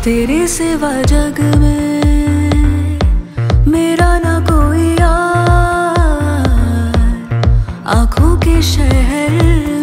तेरे सिवा जग में मेरा ना कोई यार, आँखों के शहर